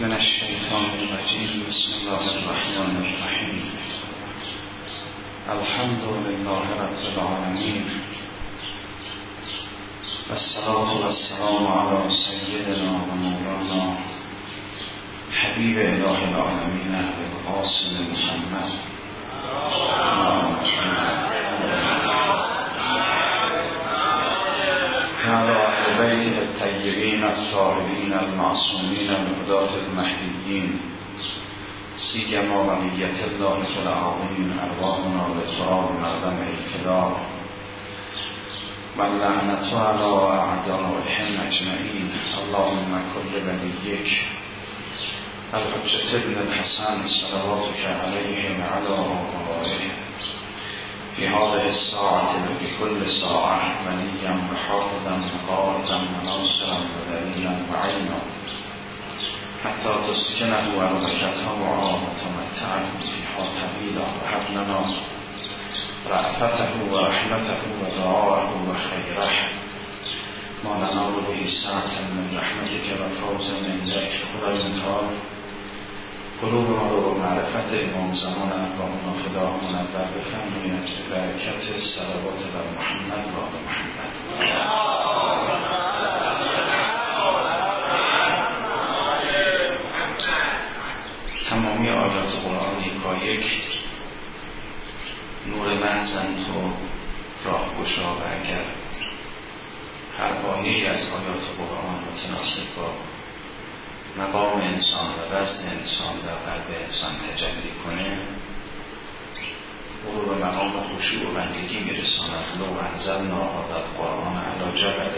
من الشیطان الرجیم. بسم الله الرحمن الرحیم. الحمد لله رب العالمین و الصلاة و السلام علی سیدنا و مولانا حبیب اله العالمین ابوالقاسم محمد وعلى أهل بيته الطيبين الطاهرين المعصومين الهداة المهديين سيما ولية الله العظيم أرواحنا لتراب مقدم الفداء واللعنة على أعدائهم أجمعين. اللهم كل وليك الحجة ابن الحسن صلواتك عليه وعلى آبائه في هذه الساعة وفي كل ساعة وليا وحافظا وقائدا وناصرا ودليلا وعينا حتى تسكنه أرضكته وتمتعه فيها طويلا وهب لنا رأفته ورحمته ودعاءه وخيره ما ننال به سعة من رحمتك وفوزا من ذلك. خدای متعال قلوب ما رو معرفت امام زمان ارواحنا فدا منور بفرمایید به برکت صلوات بر محمد و آل محمد. تمامی آیات قرآن یکایک نور محضند و راهگشا و اگر هر آیه از آیات قرآن متناسب با مقام انسان و وزن انسان در قلب انسان تجلی کنه او رو به مقام خشوع و بندگی میرساند. لو انزلنا هذا القرآن علی جبل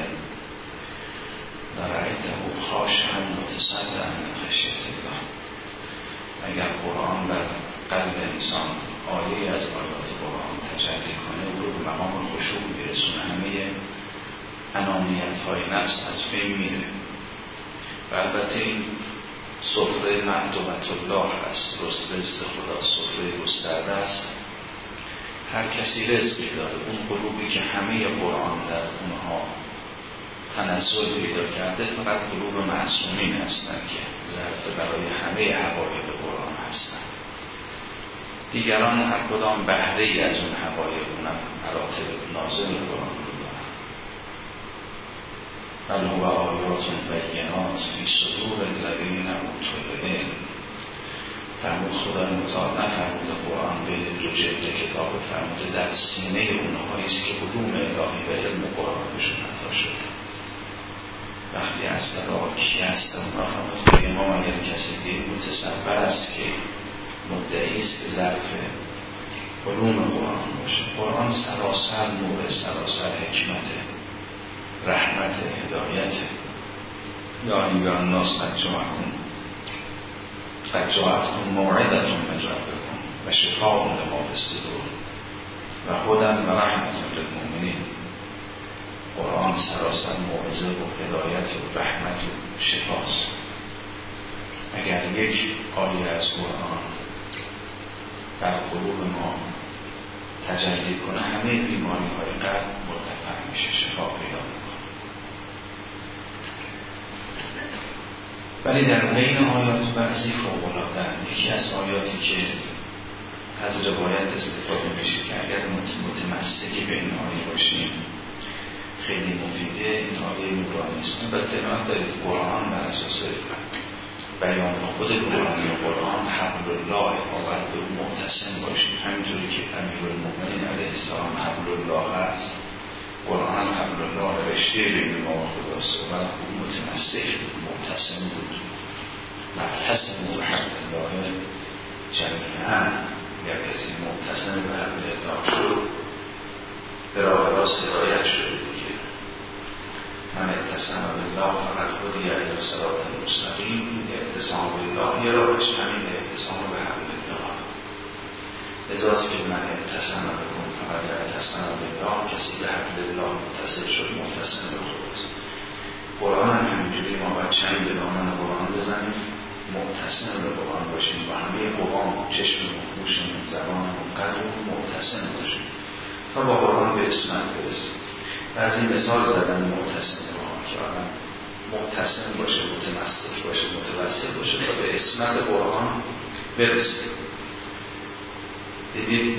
لرأیته خاشعا متصدعا من خشیة الله. اگر قرآن بر قلب انسان آیه از آیات قرآن تجلی کنه او رو به مقام خشوع میرسونه. همه انانیت های نفس از بین میره. و البته این سفره معدومت الله هست، رزق خدا سفره گسترده است، هر کسی رزقی داره. اون قلوبی که همه قرآن در اونها تنزل پیدا کرده فقط قلوب معصومین هستند که ظرف برای همه حقایق قرآن هستند. دیگران هر کدام بهره ای از اون حقایق اونم مراتب نازل قرآن بل هو آیات بینات فی صدور الذین اوتوا العلم. فرمود خدای متعال نفرموده قرآن بین دو جلد کتاب، فرموده در سینه اونهایی است که علوم الهی و علم قرآنشون عطا شده. وقتی از کی هست اونها فرمود که امام اگر کسی دید متصور است که مدعی است که ظرف علوم قرآن باشه. قرآن سراسر نور، سراسر حکمته، رحمت، هدایت. یا ایها الناس قد جاءتکم موعظة من ربکم و شفاء لما فی الصدور و هدی و رحمة للمؤمنین. قرآن سراسر موعظه و هدایت و رحمت و شفاست. اگر یک آیه از قرآن بر قلوب ما تجلی کنه همه بیماری های قلب مرتفع میشه، شفا پیدا میکنه. ولی در بین آیات بعضی فوق‌العاده، یکی از آیاتی که از روایت استفاده میشه که اگر متمسکی به این آیه باشیم خیلی مفیده. این آیه نورانی است. البته ما دارید قرآن بر اساس بیان خود قرآنی و قرآن حبل الله ما باید به اون معتصم باشیم. همینطوری که امیرالمؤمنین علیه السلام حبل الله هست، قرآن هم حبل الله رشته بین ما و خداست و باید اون متمسک بود، معتصم بود. معتصم و حبل الله جمیعا. اگر کسی معتصم به حبل الله شد به راه راست هدایت شد دیگه. من اعتصم بالله فقط هدی الی صراط مستقیم. اعتصام بالله یه راهش همین اعتصام به حبل الله. ازاست که من اعتصم بکن فقط اعتصم بالله. کسی به حبل الله متصل شد معتصم به خداست. قرآن هم همینجوری ما باید چند به دامن قرآن بزنیم، معتصم به قرآن باشیم و همه قوام، چشممون، گوشمون، زبانمون، قلبمون معتصم باشیم تا با قرآن به اسمت برسیم. بعضی مثال زدن معتصم قرآن که آدم متصل باشه، متمسک باشه، متوسل باشه تا به عصمت قرآن برسید. دیدید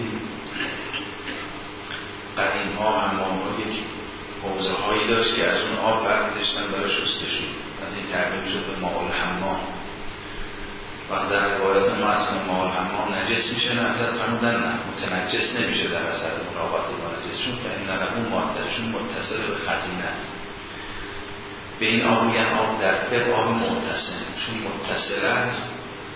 قدیم ها حمام ها یک حوضه هایی داشت که از اون آب برمی‌داشتن برای شستشو، از این ترجمه شد به ماء الحمام. و در روایات ما اصلا ماء الحمام نجس میشه، نه حضرت فرمودن نه، متنجس نمیشه در اثر ملاقات با نجس، چون فإن له ماده‌شون متصل به خزینه است. به این آب میگن آب در طب آب متصل، چون متصل است،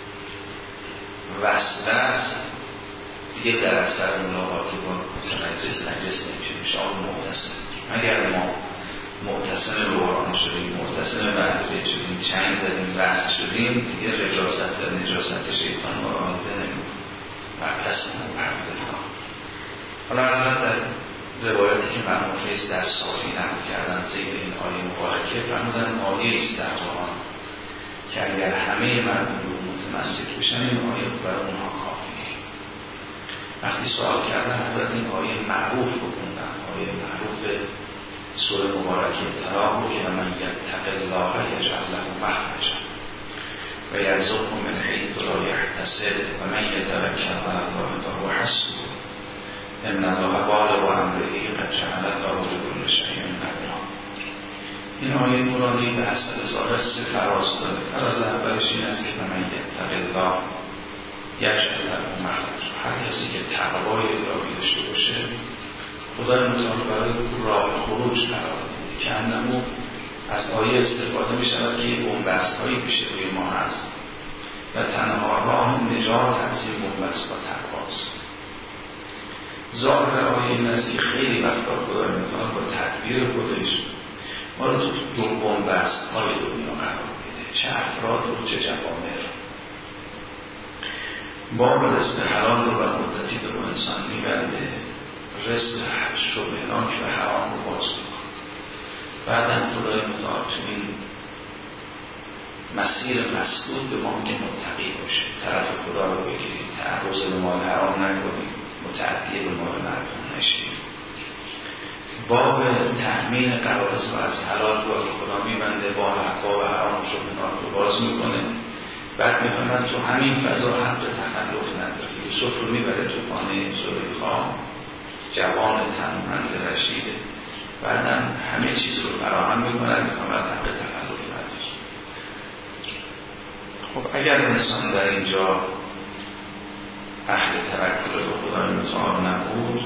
وصل است، دیگه در اثر ملاقات با متنجس نجس نمیشه، میشه آب متصل. اگر ما متصل به قرآن شدیم، متصل به ادعیه شدیم، چنگ زدیم، وصل شدیم، دیگه رجاست و نجاست شیطان ما را آنده نمید و کسی مبرده ها. حالا حضرت در روایتی که مرحوم فیض در صافی نقل کردن زیر این آیه مبارکه فرمودن آیه است در قرآن که اگر همه مردم رو متمسک بشن این آیه برای اونها کافیه. وقتی سوال کردن حضرت این آیه معروف بکندن، آیه معروف سوره مبارکه طلاق رو که من یتق الله یجعل له مخرجا و یرزقه من حیث لا یحتسب و من یتوکل علی الله فهو حسبه ان الله بالغ امره قد جعل الله لكل شیء قدرا. این آیه نورانی به حسب ظاهر سه فراز داره. فراز اولش این است که من یتق الله یجعل له مخرجا، هر کسی که تقوای الهی داشته باشه خدای متعال برای راه خروج قرار میده که انمو از آیه استفاده می شود که این بنبست هایی پیش روی ما هست و تنها راه نجات از این بنبست ها تقواست. ظاهر آیه این است که خیلی وقتا خدای متعال با تدبیر خودش ما رو تو بنبست های دنیا قرار میده، چه افراد رو چه جوامع. باب رزق حلال رو بر مدتی به رو انسان میبنده، رزق شبهناک و حرام رو باز میکنه. بعدم خدای متعال تو این مسیر مسدود به ما که متقی باشه، طرف خدا رو بگیریم، تعرض به مال حرام نکنیم، متعدی به مال مردم نشیم. باب تأمین قرائز و از حلال رو خدا میبنده، باب حرام و شبهناک رو باز میکنه. بعد میفهمن تو همین فضا حق تخلف نداره. یوسف رو میبره تو خانه زلیخا، جوان تنومند رشیده، بعدم همه چیز رو فراهم میکنن، میفهمن حق تخلف نداره. خب اگر انسان در اینجا اهل توکل به خدای متعال نبود،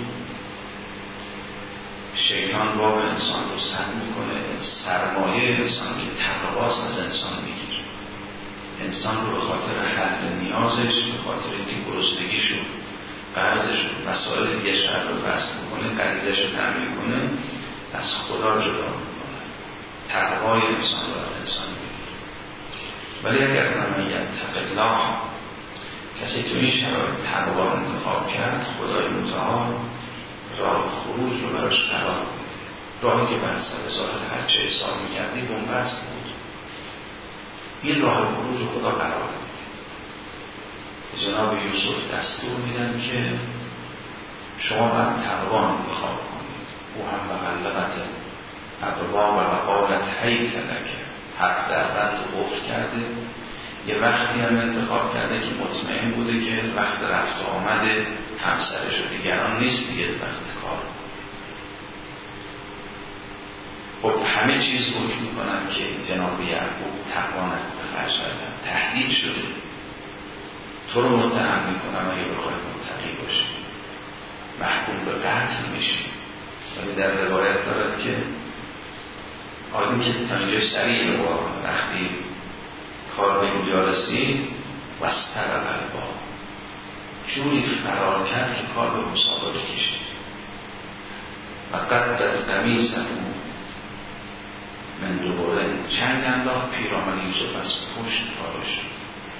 شیطان باب انسان رو سد میکنه، سرمایه انسان که تقواست از انسان میگیره. انسان رو به خاطر حل نیازش، به خاطر اینکه گرسنگیش رو، قرضش رو، مسائل دیگه شهر رو بست میکنه، غریزش رو تأمین کنه، از خدا جدا میکنه، تقوای انسان رو از انسان میگیره. ولی اگر من یتق الله، کسی تو این شرایط تقوا انتخاب کرد، خدای متعال راه خروج رو براش قرار میده. راهی که بر سر ظاهر هر چه حساب میکردی بنبست بود، این راه خروج رو خدا قرار میده. جناب یوسف دستور میدن که شما باید تقوا انتخاب کنید. او هم بغلقت ابواب و قالت حیث لک، حق در بند و قفل کرده. یه وقتی هم انتخاب کرده که مطمئن بوده که وقت رفت و آمده همسرش و دیگران نیست دیگه، وقت کار. خب همه چیز حکم میکنن که جناب یعقوب تقوا به خرج کردن، تهدید شده، تو رو متهم میکنم اگه بخوای متقی باشی محکوم به قتل میشی. ولی در روایت دارد که آدم که تا اینجا سریع رو وقتی کار به اینجا رسید وستر قلبا، جوری فرار کرد که کار به مسابقه کشید. و قدت قمیصه من دوباره چند انداخت پیراهن یوسف از پشت پاره شد.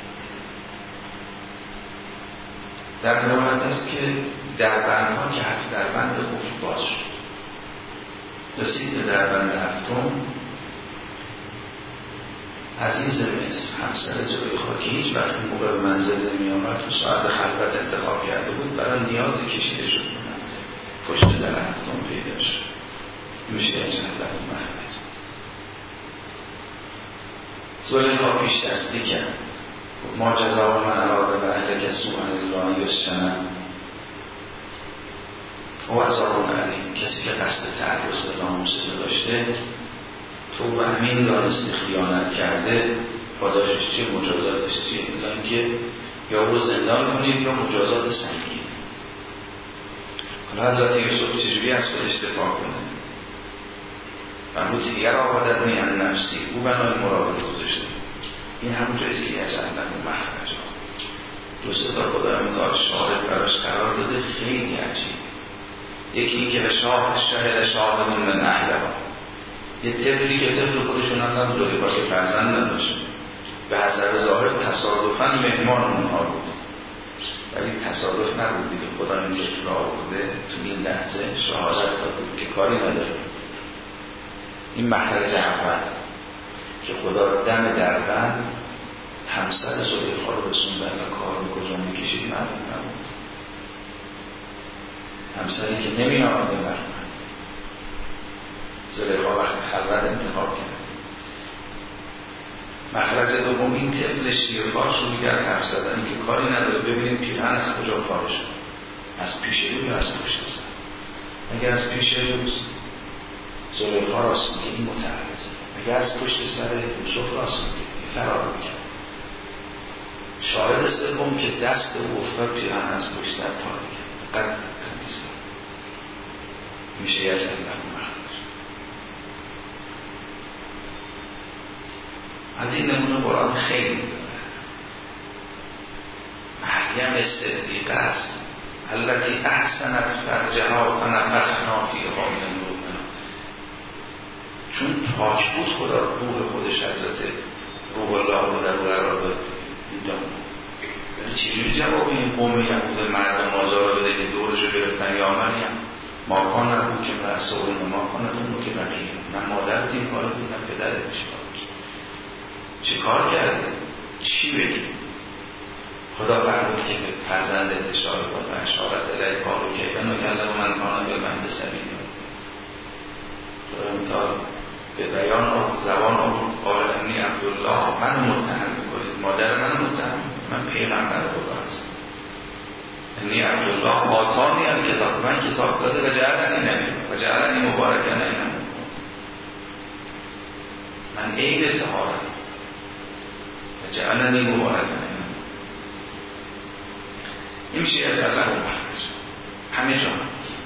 در روایت است که در بندها که هفت در بند قفل باز شد. رسید در بند هفتم، عزیز مصر همسر زلیخا که هیچ وقت موقع به منزل نمی آمد و ساعت خلوت انتخاب کرده بود، برای نیاز کشیده شد به منزل، پشت در هفتم پیدا شد. میشه یه چند در مخرج. زلیخا پیش دستی کرد، ما جزا من اراد به اهلک سوءا الا یسجن و عذاب علیم. کسی که قصد تعرض به ناموس داشته تو به همین دانسته خیانت کرده، پاداشش چیه؟ مجازاتش چیه؟ الا اینکه یا رو زندان کنید یا مجازات سنگین. حالا حضرت یوسف چجوری از خودش دفاع کنه؟ فرمود یه را عادت میان نفسی، او بنای مراقب گذاشته. این همون جاییست که از اندن و مخرج ها دو ستا خدا امتحال شاهد براش قرار داده. خیلی عجیب. یکی این که به شاهد شاهدمون من اهله ها، یه طفلی که طفل خودشون هم نبود که فرزند نداشت، به حسب ظاهر تصادفاً مهمان اونها بود، ولی تصادف نبود دیگه. خدا این طفل را آورده تو این لحظه شهادت تا بود که کاری نداره. این مخرج اول که خدا دم دربند همسر زلیخا رو رسوندن و کار رو کجا میکشید معلوم نبود. همسری که نمی آمده مخمد زلیخا وقت خلوت انتخاب کرد. مخرج دوم این طفل شیرفاش رو میگرد حرف زدن، این که کاری نداره. ببینیم پیرهن از کجا پاره شد، از پیش رو یا از پشت سر. اگر از پیش روز زلیخا راست میگه این متعرضه، اگر از پشت سر یوسف راست میگه فرار میکرد. شاهد سوم که دست او افتاد پیرهن از پشت سر پاره کرد. قد کمیسه میشه یک الله مخرج. از این نمونه قرآن خیلی داره. مریم صدیقه است التي احسنت فرجها فنفخنا فیها من روحنا. چون پاک بود خدا روح خودش حضرت روح الله رو در او قرار داد. ولی چجوری جواب این قوم یهود مردم آزار بده که دورشو گرفتن؟ یا مریم ما کان نبود که رسول ما کان نبود که بقیه من مادرت این کارو بودم پدرت چه کار کرده؟ چی بگیم؟ خدا فرمود که به فرزند اشاره کن و اشارت الیه قالوا کیف نکلم من کان بالمهد صبیا. خدا امتحان به بیان آورد، زبان آورد، قال انی عبدالله، منو متهم میکنید، مادر منو متهم، من پیغمبر خدا هستم. انی عبدالله آتانی الکتاب، من کتاب داده و جعلنی نبی و جعلنی مبارکن اینم من عید طهارت و جعلنی مبارکن اینم. این میشه از الله مخرج همه جا.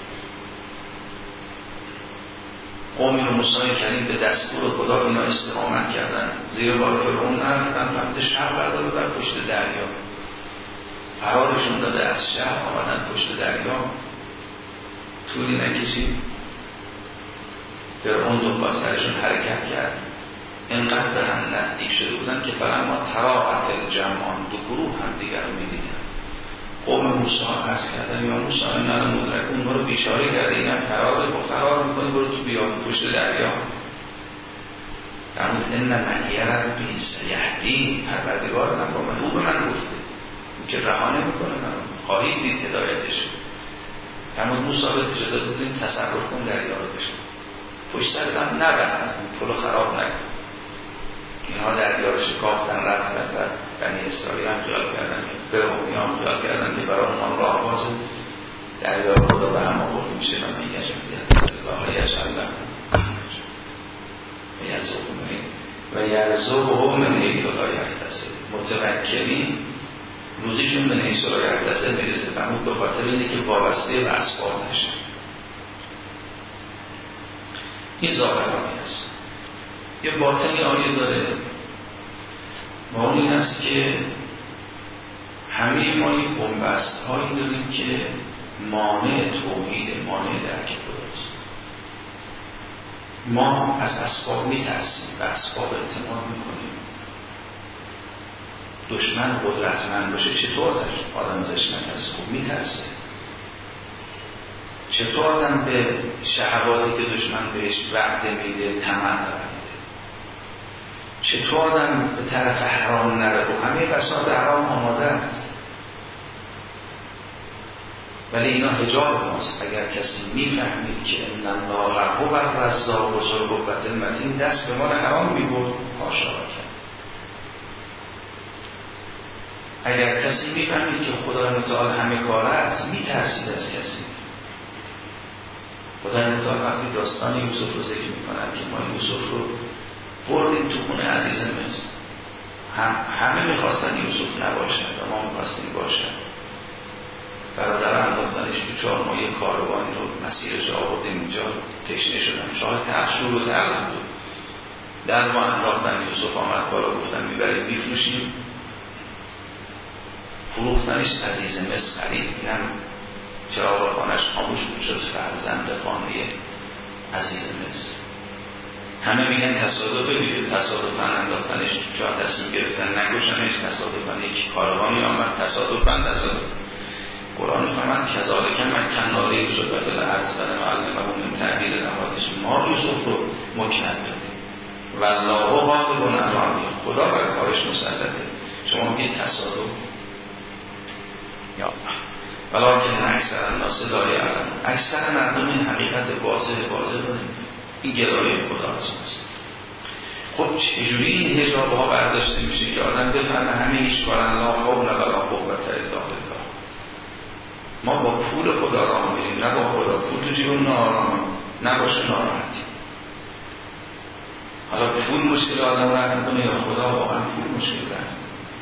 قومی رو موسی کریم به دستور خدا اینا استقامت کردن، زیر بار فرعون نرفتن، فقط شب بردار بر پشت دریا فرارشون داده، از شب آمدن پشت دریا، طولی نکشید فرعون دنبال سرشون حرکت کرد. اینقدر به هم نزدیک شده بودن که فلما تراءت الجمعان، دو گروه هم دیگر رو میدیدن. قوم موسی عرض کردن یا موسی اینا مدرکون، برو بیچاره کرده، اینا فرار میکنی، برو تو بیابون پشت دریا. فرمود ان معی ربی سیهدین، پروردگار من با من، او به من گفته که رهانه میکنه، من خواهید دید هدایتش. فرمود موسی به اجازه بدین تصرف کن دریا رو بشه، پشت سرتم نبند، پلو خراب نکن. اینها دریا رو شکافتن رفتن و بنی اسرائیل هم خیال کردن که فرعونی هم خیال کردن که برای اونان راه بازه، دریا رو خدا به هم آورده میشه و من الله یجعل له و یرزقه من حیث لا یحتسب. متوکلین روزیشون به حیث لا یحتسب میرسه. فرمود به خاطر اینه که وابسته به اسباب نشن. این ظاهرانی است. یه باطنی آیه داره و اون این است که همه ما یک بنبست هایی داریم که مانع توحید، مانع درک خداست. ما از اسباب میترسیم، به اسباب اعتماد میکنیم. دشمن قدرتمند باشه چطور آدم ازش نترسه؟ خب میترسه. چطور آدم به شهواتی که دشمن بهش وعده میده طمع نبنده؟ چطور آدم به طرف حرام نره؟ خب همه بساط حرام آماده است، ولی اینا حجاب ماست. اگر کسی میفهمید که ان الله هو الرزاق ذو القوة المتین، دست به مال حرام میبرد، حاشا کرد. اگر کسی میفهمید که خدای متعال همه کاره است میترسید از کسی. خدای متعال وقتی داستان یوسف رو ذکر میکنند که ما یوسف رو بردیم تو خونه عزیز مصر، همه میخواستن یوسف نباشد و ما میخواستیم باشد. برادر انداختنش تو 4 ماه کاروانی رو مسیرش آوردیم اینجا، تشنه شدن، شاه تحشور و ترلم بود، در ما انداختن، یوسف آمد بالا، گفتن میبریم میفروشیم، فروختنش عزیز مصر خرید. اینم چراغ خانه‌اش خاموش بود، شد فرزند خانه عزیز مصر. همه میگن تصادفه دیگه، تصادفاً انداختنش، شاه تصمیم گرفتن نکشنش، تصادفاً یک کاروانی آمد، تصادفاً قرآن فرمود کذالک مکننا لیوسف فی الارض ولنعلمه من تأویل الاحادیث، ما یوسف رو مکن دادیم والله قادر علی ان یحیی، خدا بر کارش مسلطه. شما میگید تصادف، یا ولکن اکثر الناس لا یعلمون، اکثر مردم این حقیقت واضح رو نمی‌فهمن. این گرایی خدا هست. خب چجوری این حجاب ها برداشته میشه که آدم بفهمه همه هیچ کارن لا حول ولا قوة الا بالله. ما با پول خدا راه میریم، نه با خدا. پول تو جیبمون ناآرامه، نباشه ناراحتی. حالا پول مشکل آدم رفت میکنه یا خدا واقعا پول مشکل رفت؟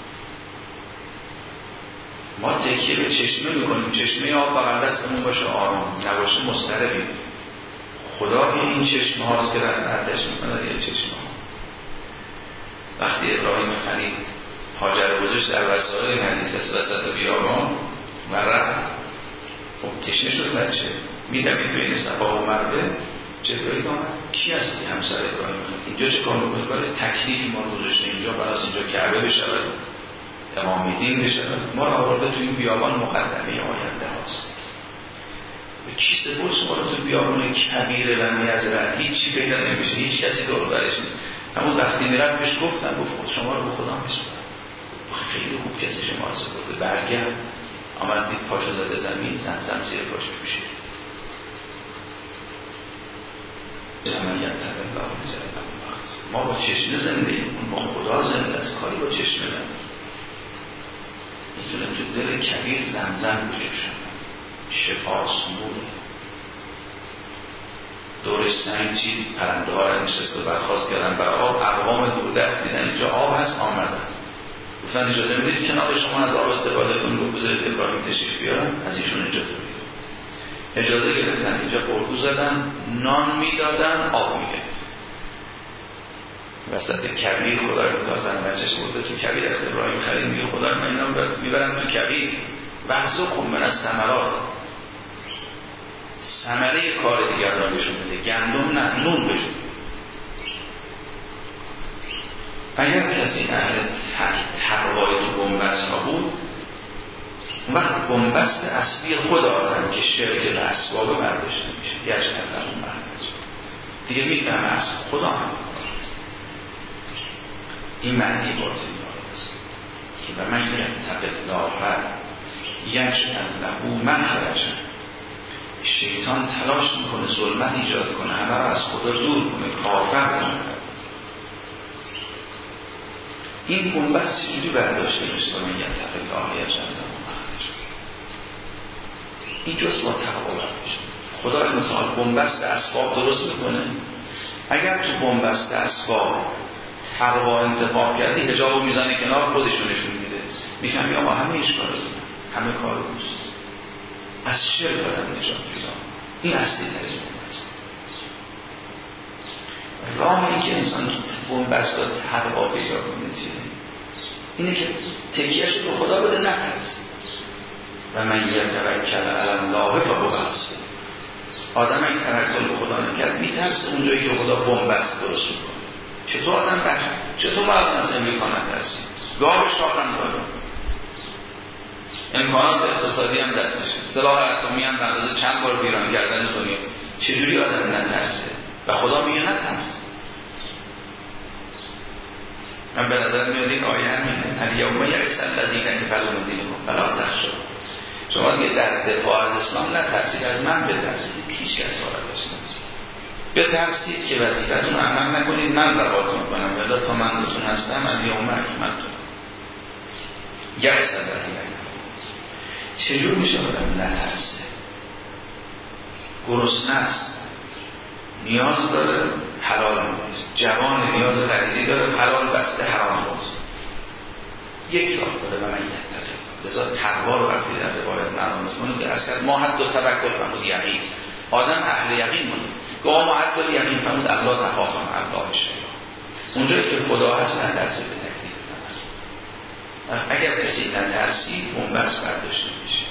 ما تکیه به چشمه میکنیم، چشمه آب بغل دستمون باشه آرام، نباشه مضطربیم. خدا این چشمه هاست که ردش میکنه یه چشمه ها. وقتی ابراهیم خلیل هاجر گذاشت در وسایل حدیث است وسط بیابان و رفت، خب تشنه شد بچه میدمید بین صفا و مروه، جبرائیل آمد کی هستی؟ همسر ابراهیم خلیل. اینجا چه کار میکنی؟ برای تکلیفی ما رو گذاشته اینجا، برای اینجا کعبه بشود، امام دین بشود، ما رو آورده تو این بیابان، مقدمه آینده هاست. کی سپرس ما رو تو بیابان کبیره و میزرع، هیچی پیدا نمیشه، هیچ کسی دور برش نیست. همون وقتی میرم بهش گفتم گفت شما رو به خدا میسپارم، خیلی خوب کسی شما رو سپرده، برگرد. آمد دید پاشو زده زمین، زمزم زیر پاش پوشید. ما با چشمه زنده ایم، با خدا زنده است، کاری با چشمه نداره. میتونه تو دل کبیر زمزم بجوشن، شفاست، نوره. دورش سنگ چید، پرنده ها را نشست و برخواست کردن بر آب، اقوام دور دست دیدن اینجا آب هست آمدن، گفتن اجازه میدید کنار شما از آب استفاده کنید، رو بذارید ابراهیم تشریف بیارن، از ایشون اجازه میدید. اجازه گرفتن، اینجا قربو زدن، نان میدادن، آب میگرفت. وسط کبیر خدای متعال بچهش برده تو کبیر، از ابراهیم خلیل میگه خدای من اینا میبرم تو کبیر، وحزقهم من از ثمرات، ثمره کار دیگر را بهشون بده، گندم نه، نون بهشون. اگر کسی اهل تقوای تو بنبست ها بود، اون وقت بنبست اصلی خود آدم که شرک و اسباب برداشته میشه، یعنی اون معنی دیگه میفهمه از خدا هم این معنی باطنی است که به من یتق الله یجعل له مخرجا. شیطان تلاش میکنه ظلمت ایجاد کنه، همه رو از خدا دور کنه، کافر کنه. این بنبست چجوری برداشته میشه؟ به من یتق الله یجعل له مخرجا. این جز با تقوا برداشته. خدای متعال بنبست اسباب درست میکنه. اگر تو بنبست اسباب تقوا انتخاب کردی، حجابو میزنه کنار، خودشونشون میده، میفهمی آقا همه ایش کار دارن، همه کار روست، از شر دارن نجات پیدا. این اصلی تجربه است. راه این که انسان تو بنبست تقوا پیدا کنه اینه که تکیهش رو خدا بده، نترسه. و من یتوکل علی الله فهو حسبه. آدم اگه توکل به خدا نکرد میترسه اونجایی که خدا بنبست درست میکنه. چطور آدم چطور مردم از امریکا نترسید؟ گاهش راقم داره، امکانات اقتصادی هم دستشه، سلاح اتمی هم بردازه، چند بار ویران کردن دنیا. چجوری آدم نترسه؟ و خدا میگه نترس. من به نظر میاد این آیه همینه، الیوم یئس الذین کفروا من دینکم فلا تخشوا. شما دیگه در دفاع از اسلام نترسید، از من بترسید، هیچ کس وارد نشه. بترسید که وظیفتون عمل نکنید، من رهاتون کنم، ولی تا من بهتون هستم الیوم اکملت. یک صدتی چجور میشه آدم نترسه؟ گرسنه است، نیاز داره، حلال نیست. جوان نیاز غریزی داره، حلال بسته، حرام باز. یک راه داره و من یتقی. لذا تقوا رو وقتی در روایت معنا میکنه که اصلا ما حد و توکل فرمود یقین. آدم اهل یقین بود. گاه ما حد و یقین فرمود الله تخافن الله شیئا. اونجایی که خدا هست نترسه به تکلیف نفس. اگر کسی نترسی بنبست برداشته میشه.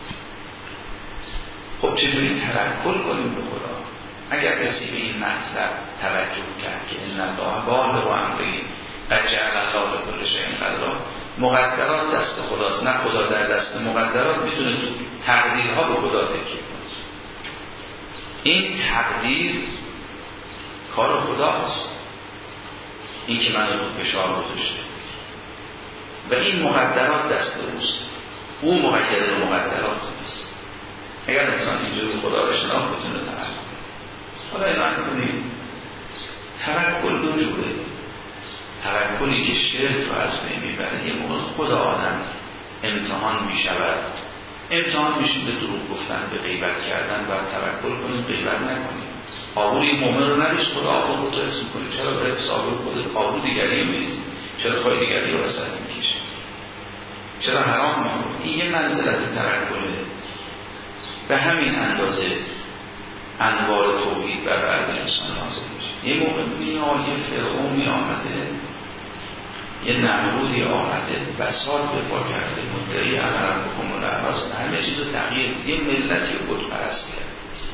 خب چجوری توکل کنیم به خدا؟ اگر کسی به این مطلب توجه کرد که ان الله بالغ امره قد جعل الله لكل شیء قدرا، مقدرات دست خداست، نه خدا در دست مقدرات. میتونه تو تقدیرها به خدا تکیه کنه. این تقدیر کار خداست، این که من رو فشار گذاشته و این مقدرات دست اوست، او مقید به مقدرات نیست. اگر انسان اینجوری خدا رو شناخت بتونه توکل. حالا اینا کنیم توکل دو جوره. توکلی که شرک رو از بین میبره، یه موقع خدا آدم امتحان میشود، امتحان میشیم به دروغ گفتن، به غیبت کردن، باید توکل کنیم غیبت نکنیم. آبروی مومن رو نریز، خدا آبرو خودت رو حفظ میکنی. چرا برای حفظ آبرو خودت آبرو دیگری رو میریزی؟ چرا پای دیگری رو وسط میکشی؟ چرا حرام میکنی؟ این یه منزلت توکله. به همین اندازه انوار توحید بر قلب انسان نازل میشه. یه موقع یه فرعونی آمده، یه نمرودی آمده، بساط به پا کرده، مدعی امرم بکن ملعباس، همه چیز رو تغییر. یه ملتی رو بت پرستی کرد.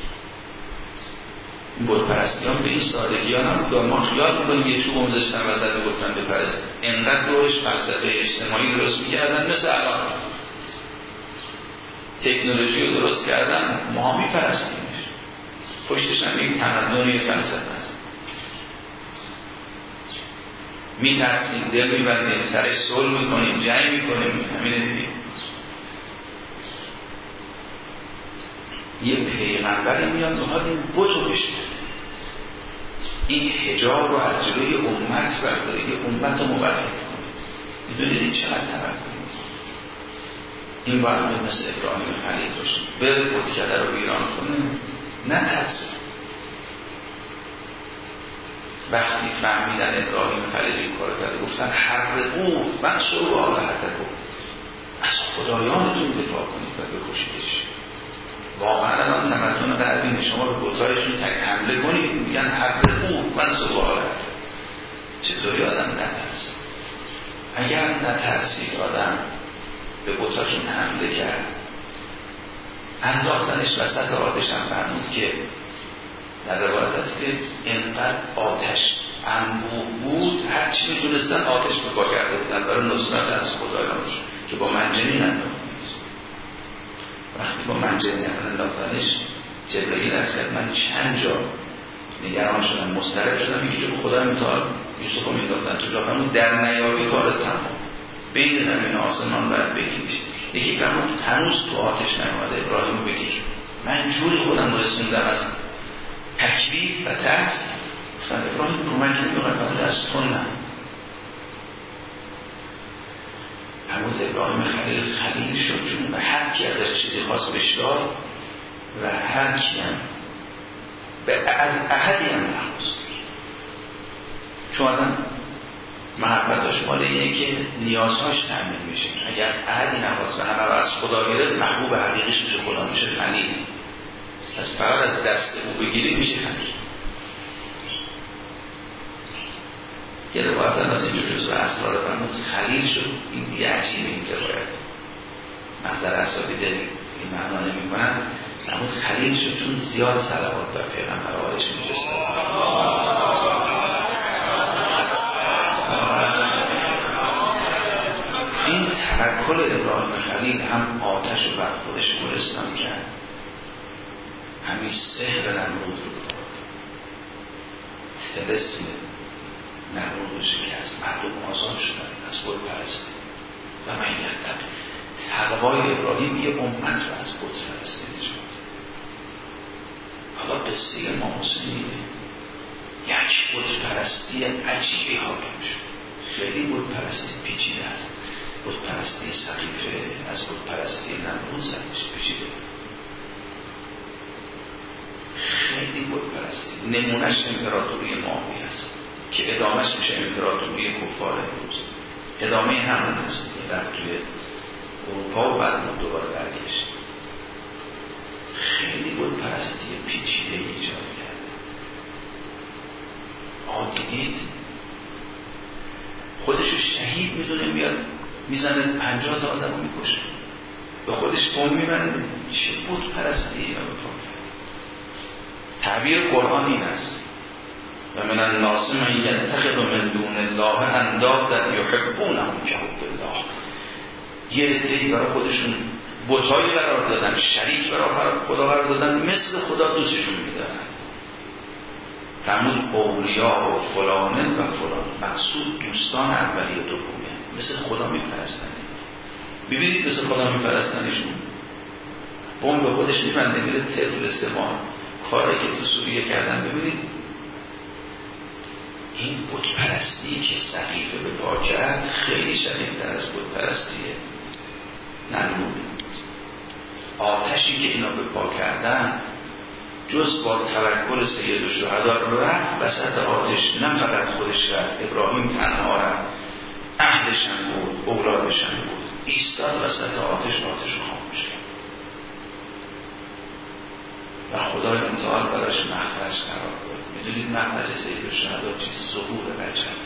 این بت پرستی هم به این سادگی ها نبود. ما خیال میکنیم یه چوب میذاشتن وسط گفتن بپرست. انقدر دورش فلسفه اجتماعی درست میکردن، مثل الان تکنولوژی رو درست کردن، ما میپرستیمش. پشتش هم یک تمدن، یک فلسفه است. میترسیم، دل میبندیم، سرش صلح میکنیم، جنگ میکنیم. همینه دیگه. یه پیغمبری میاد میخواد این بتو بشکنه، این حجاب رو از جلوی امت برداره، یه امت رو موحد کنه. میدونید این چقدر توکل. این باید مثل ابراهیم خلیل باشه، بره بتکده رو ویران کنه، نه ترسه. وقتی فهمیدن ابراهیم خلیل این کار کرده، گفتن حرقوه منصور آلهتکم، از خدایانتون دفاع کنید و بکشیدش. واقعا الان تمدن غربی شما به بتایشون تک حمله کنید، میگن حرقوه منصور آلهتکم. چطوری آدم نترسه؟ اگر نترسید آدم به بتاشون حمله کرد، انداختنش وسط آتش هم فرمود که در روایت است که اینقدر آتش انبوه بود، هرچی میتونستن آتش به پا کرده بودن برای نصرت از خدایانش که با منجنیق انداختنش. وقتی با منجنیق انداختنش، جبرئیل است کرد من چند جا نگران شدم، مضطرب شدم، یکی جو خدا میتوان یوسف رو مینداختن تو جا، فرمود در نیابی کارت تمام، بین زمین و آسمان باید بگیریش. یکی فرمود هنوز تو آتش نیامده، ابراهیم رو بگیر. من جوری خودم رو رسوندم از تکلیف و ترس، گفتم ابراهیم کمک نمی‌کنه، از تو نه. فرمود ابراهیم خلیل شد، چون به هر کی ازش چیزی خواست بشداد و هر کی هم از احدی هم نخواست. چون آدم محبتاش مال اینه که نیازهاش تامین میشه. اگر از احدی نخواست و همه رو از خدا گرفت، محبوب حقیقیش میشه خدا، میشه خلیل. از فقط از دست او بگیری میشه خلیل. یه روایت هم از اینجور جزو اسرار فرمود خلیل شد. این دیگه عجیبه، این روایت منظر اساتید این معنا نمی کنن. فرمود خلیل شد چون زیاد صلوات بر پیغمبر آلش می‌فرستاد. این توکل ابراهیم خلیل هم آتش رو بر خودش گلستان کرد، همین سحر نمرود رو طلسم نمرود رو شکست، مردم آزاد شدن از بت پرستی و من یتقی. تقوای ابراهیم یه امت رو از بت پرستی نجات. حالا قصه امام حسین یک بت پرستی عجیبی حاکم شد. خیلی بت پرستی پیچیده است. بود پرستی سقیفه از بود پرستی نمرود سرش پیچیده. خیلی بود پرستی. نمونش امپراتوری ماهی هست که ادامهش میشه امپراتوری کفار امروز. ادامه همون هست رفت توی اروپا و بعد دوباره برگشت. خیلی بود پرستی پیچیده ایجاد کرده. دیدید خودشو شهید میدونه میاد میزنه 50 تا آدم رو میکشه به خودش بم میبنده. چه بود پرستی اینا بپا کرد. تعبیر قرآن این است و من الناس من یتخذ من دون الله اندادا یحبونهم کحب الله. یه عده‌ای برای خودشون بت‌هایی قرار دادن، شریک برای خدا قرار دادن، مثل خدا دوستشون میدارن. فرمود اولیا و فلانه و فلان، مقصود دوستان اولی و دومی مثل خدا میپرستن. ببینید مثل خدا میپرستنشون. بمب به خودش میبنده میره طفل استعمار کارهایی که تو سوریه کردن. ببینید این بت پرستی که سقیفه به پا کرد خیلی شدیدتر از بت پرستیه. نمرود آتشی که اینا به پا کردن جز با توکل سید الشهدا رفت وسط آتش. نه فقط خودش رفت، ابراهیم تنها رفت، اهلشن بود، اولادشن بود، ایستاد وسط آتش رو خاموش کرد و خدای متعال براش مخرج قرار داد. میدونید مخرج سید الشهدا چیست؟ ظهور رجب.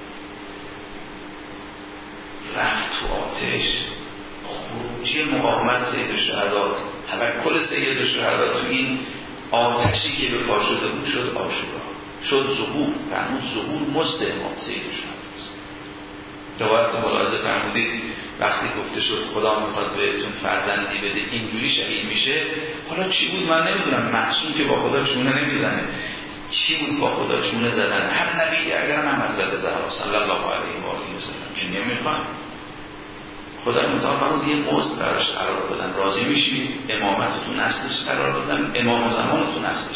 رفت تو آتش. خروجی مقاومت سید الشهدا، توکل سید الشهدا تو این آتشی که به پا شده بود شد عاشورا، شد ظهور. فرمود ظهور مزد امام سید الشهدا. روایت ملاحظه فرمودید وقتی گفته شد خدا میخواد بهتون فرزندی بده اینجوری شهید میشه. حالا چی بود من نمیدونم. معصوم که با خدا چونه نمیزنه. چی بود با خدا چونه زدن؟ هر نبی اگر هم حضرت زهرا صلی الله علیه و آله و سلم که نمیخواد خدا متعال فرمود یه مزد براش قرار دادن. راضی میشید امامتتون اصلش قرار دادن، امام زمانتون اصلش.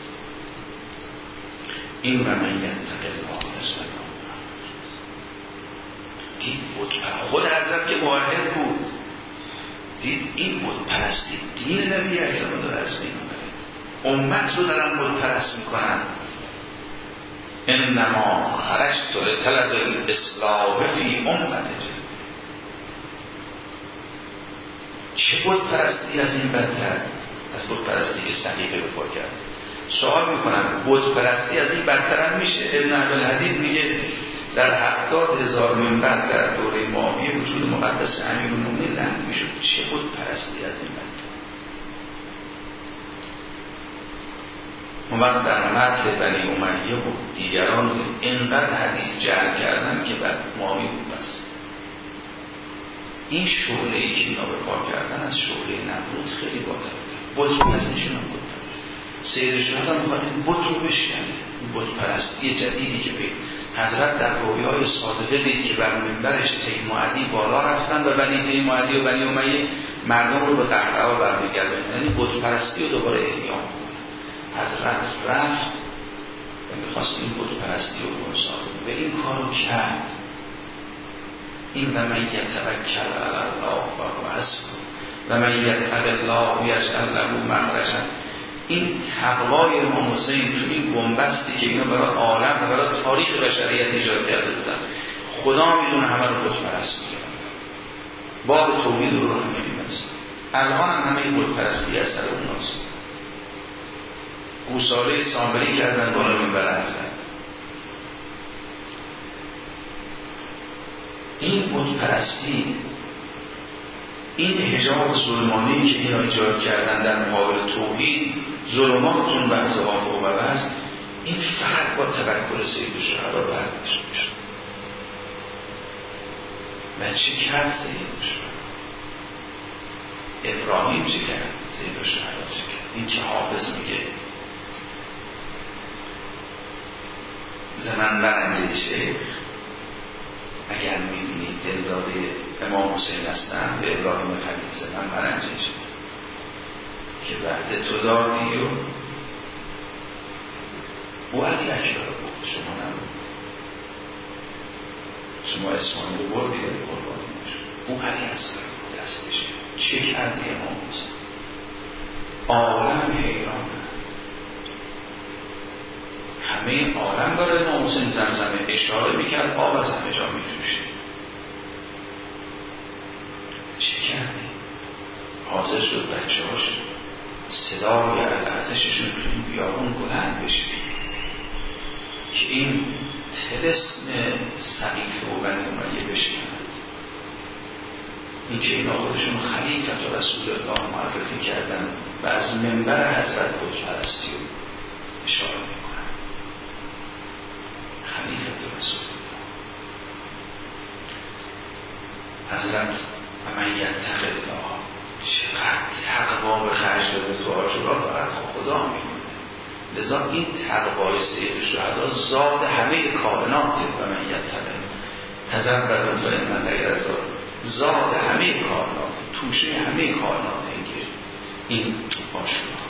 این و من یتق الله دید بود خود حضرت که موحد بود دید این بود پرستی دین نبی اکرم داره از بین میبره. امت رو دارن بود پرست میکنن. انما خرجت لطلب الاصلاح فی امت. چه بود پرستی از این بدتر از بود پرستی که سقیفه بپا کرد؟ سوال میکنم بود پرستی از این بدتر هم میشه؟ ابن عبدالحدید میگه در 70,000 منبر در دوره معاویه وجود مقدس امیرالمومنین لعنت میشد. چه بود پرستی از این بدتر؟ اومد در مدح بنی امیه و دیگران اینقدر حدیث جعل کردن که بعد معاویه بود. بس این شعله‌ای که اینا به پا کردن از شعله نمرود خیلی بالاتر. بت پرستیشون هم بود. سیدشون هم میخواد این بت رو بشکنه. بت پرستی جدیدی که حضرت در رویای صادقه دید که بر منبرش تیم و عدی بالا رفتن و بنی تیم و عدی و بنی امیه مردم رو به قهقرا برمیگردن. یعنی بت پرستی رو دوباره احیا میکنه. حضرت رفت و میخواست این بت پرستی رو کنسان و این کارو کرد. این و من یتوکل علی الله و حسبه و من یتق الله یجعل له مخرجا. این تقوای امام حسین تو این بنبستی که اینا برای عالم و برای تاریخ بشریت ایجاد کرده بودن، خدا میدونه همه رو بت پرست میکنن. باب توحید رو نمی‌بینست. الان هم همه بت پرستی از سر اوناست. گوساله سامری کردن بالا منبر حضرت. این بت پرستی، این حجاب ظلمانی که اینا ایجاد کردن در مقابل توحید، ظلماتون بحث آفا و بحث، این فقط با توکل سید الشهدا برداشت میشه. و چی کرد سید الشهدا؟ ابراهیم چی کرد؟ سید الشهدا چی کرد؟ این که حافظ میگه زمن برنجه شیخ اگر میبینید دلداده امام حسین هستن به ابراهیم خلیل زمن برنجه شیخ که بعد تو دادی و او علی اکبر بود، شما نبود. شما اسمانی رو بردی ولی قربانی نشد. او علی اصغر بود دستشه. چه کرده امام حسین؟ عالم حیرانه، همه عالم برای امام حسین زمزمه اشاره میکرد آب از همه جا میجوشه. چه کردی؟ حاضر شد بچه هاش صدای علعتششون تو این بیابون بلند بشه که این طلسم سقیفه و بنی امیه بشنند. این که اینا خودشون خلیفت و رسول الله معرفی کردن و از منبر حضرت بت‌پرستی رو اشاره میکنن. خلیفت و رسول الله حضرت و من یتق الله، چقدر تقوا به خرج داده تو عاشورا، فقط خدا میکنه. لذا این تقوای سید شهدا زاد همه کائناته. و من یتق تزبر من غیر از زاد همه کائنات، توشه همه کائنات این عاشورا،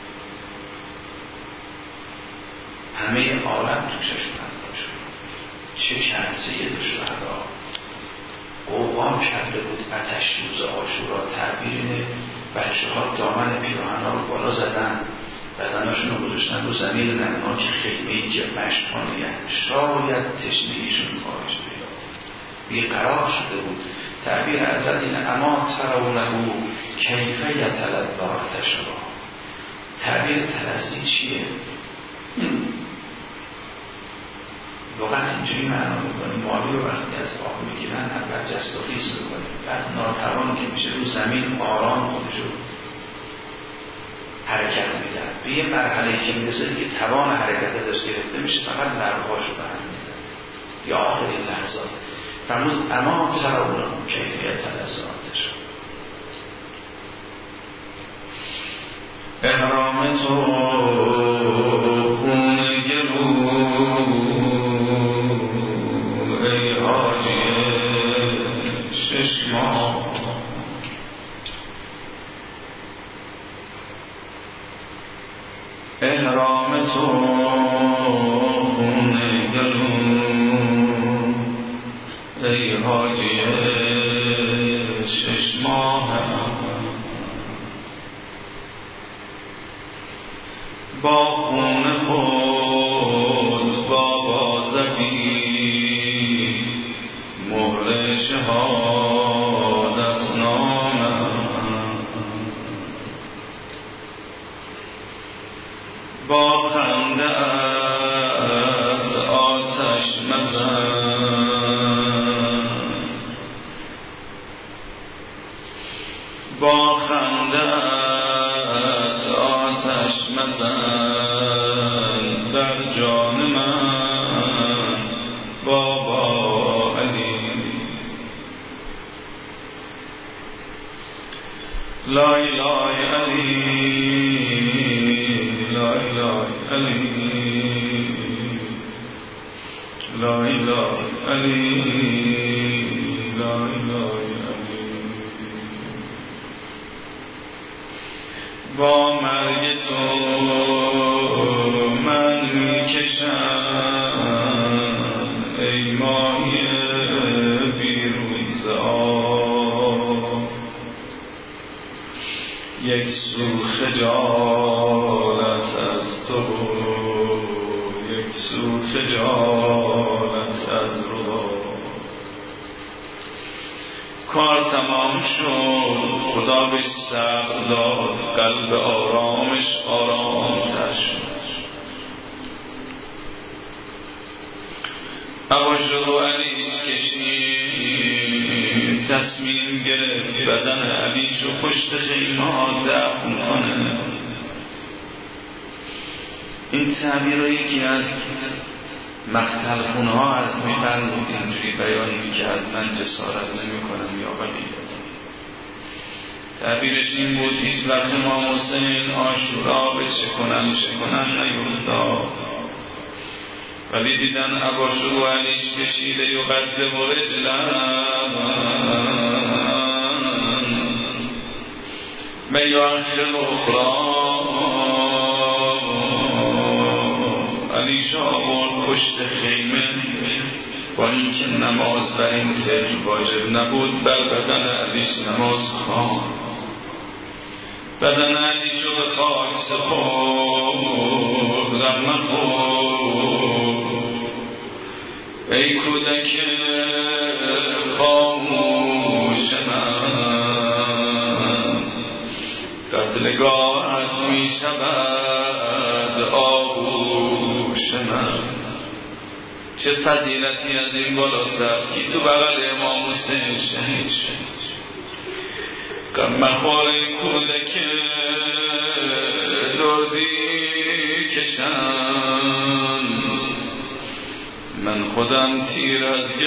همه عالم توششون از عاشورا. چه کرد سید شهدا؟ قوام کرده بود آتش روز عاشورا. تعبیر اینه بچه ها دامن پیراهن ها رو بالا زدن، بدناشون رو گذاشتن رو زمین ننها که خیمه‌ای که مشت‌ها نگه شاید تشنگیشون کاهش پیدا بیقرار شده بود. تعبیر حضرت این اما ترونه کیفه یتلذ آتشرا. تعبیر تلذی چیه؟ لغت اینجوری معنا میکنه ماهی رو وقتی از آب میگیرن اول جست و خیز میکنه، بعد ناتوان که میشه رو زمین آرام خودشو حرکت میدن. به یه مرحله که میرسه که توان حرکت ازش گرفته میشه، فقط لبهاشو به هم میزنه یا آخرین لحظات. فرمود اما ترونه کیفیت لذاتش. احرام تو خون گلو ای حاجی شش ماه، احرام تو خون گلو ای حاجی شش ماه، با خون خود بابا زدی مهر شهادت نامه، با خنده از آتش مزن، با خنده از آتش مزن بر جان من بابا علی. لا اله علی، لا اله علی، لا اله علی، لا اله علی. با مرگ تو من میکشم ای ماهی بیرون ز آب، یک سو خجالت از تو، یک سو خجالت از رضا. کار تمام شد، خدا بهش صبر داد، قلب آرامش آرام‌تر شد. ابوالشهر علیش کشید، تصمیم گرفت بدن علیش رو پشت خیمه دفن کنه. این تعبیرایی که از مقتل خونها از میفرمود اینجوری بیان میکرد، من جسارت نمی کنم یا بقیت. تعبیرش این بود هیچ وقت امام حسین عاشورا به چه کنن نیفتاد، ولی دیدن ابوالشهر علیش کشیده یقدم رجلن و یؤخر اخری، علیش آورد پشت خیمه با اینکه نماز بر این فعل واجب نبود، بر بدن علیش نماز خواند. بدن علیشو به خاک سپرد، غم مخور ای کودک خاموش من، قتلگاهت می شود آغوش من. چه فضیلتی از این بالاتر که تو بغل امام حسین شهید شد. غم مخور ای کودک دردی کشم، من خودم تیر از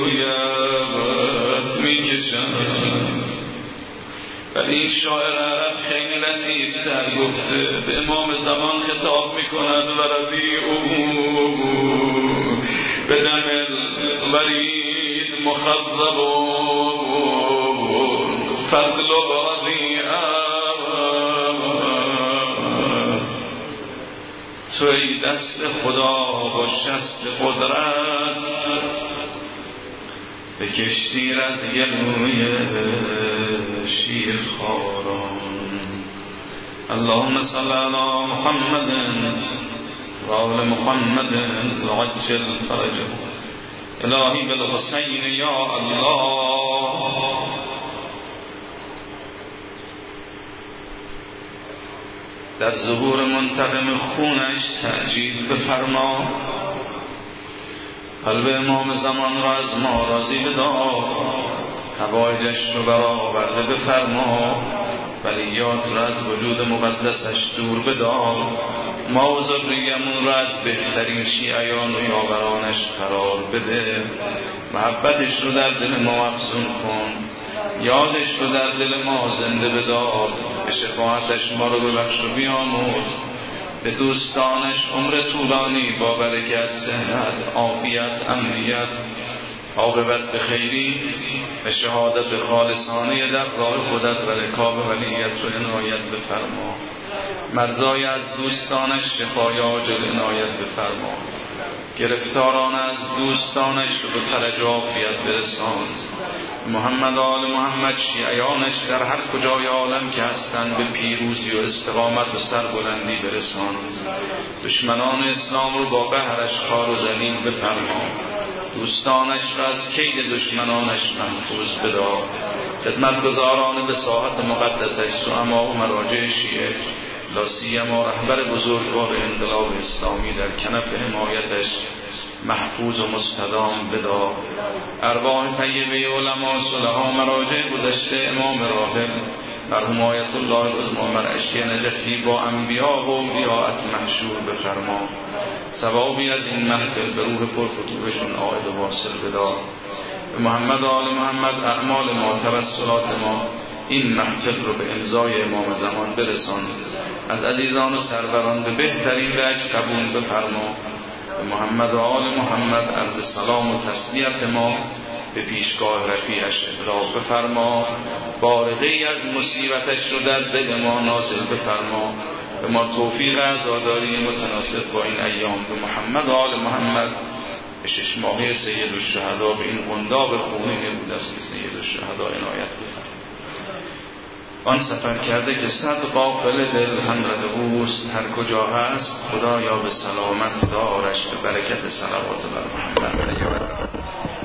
گلویت می کشم. ولی این شاعر عرب خیلی لطیفتر گفته، به امام زمان خطاب می کند و ربی او به دم الورید مخضب فضل رضیعه، تو ای دست خدا و شست قدرت، به کشتیر از گلوی شیرخواران. اللهم صل علی محمد و آل محمد و عجل فرجه. الهی بالحسین یا الله. در ظهور منتقم خونش تعجیل بفرما، قلب امام زمان را از ما راضی بدار، حوایجش رو برآورده بفرما، ولیات را از وجود مقدسش دور بدار، ما و ذریه‌مون را از بهترین شیعیان و یاورانش قرار بده، محبتش رو در دل ما افزون کن، یادش رو در دل ما زنده بدار، به شفاعتش ما رو ببخش و بیامرز، به دوستانش عمر طولانی با برکت، صحت، عافیت، امنیت، عاقبت به خیری، به شهادت خالصانه در راه خودت و رکاب ولیت رو عنایت بفرما، مرزای از دوستانش شفای عاجل عنایت بفرما، گرفتاران از دوستانش رو به فرج و عافیت برسان. محمد آل محمد شیعیانش در هر کجای عالم که هستند به پیروزی و استقامت و سربلندی برسان. دشمنان اسلام رو با قهرش خار و ذلیل بفرما، دوستانش را از کید دشمنانش محفوظ بدار، خدمتگزاران به ساحت مقدسش زعما و مراجع شیعه، لا سیما رهبر بزرگوار انقلاب اسلامی در کنف حمایتش محفوظ و مستدام بدار. ارواح طیبه علما صلحا مراجع گذشته امام راحل مرحوم آیت الله العظمی مرعشی نجفی با انبیا و اولیاءت محشور بفرما، ثوابی از این محفل به روح پرفتوحشون عائد و واصل بدار. به محمد آل محمد اعمال ما، توسلات ما این محفل رو به امضای امام زمان برسان، از عزیزان و سروران به بهترین وجه قبول بفرما. به محمد و آل محمد عرض سلام و تسلیت ما به پیشگاه رفیعش ابلاغ بفرما، بارقی از مصیبتش رو در دل ما نازل بفرما، به ما توفیق عزاداری متناسب با این ایام. به محمد و آل محمد به 6 ماهه سید الشهدا به این قنداق خونین بود است که سید الشهدا عنایت بفرما. آن سفر کرده که صد غافل دل هم رده اوست، هر کجا هست خدایا به سلامت دارش، به برکت صلوات بر محمد.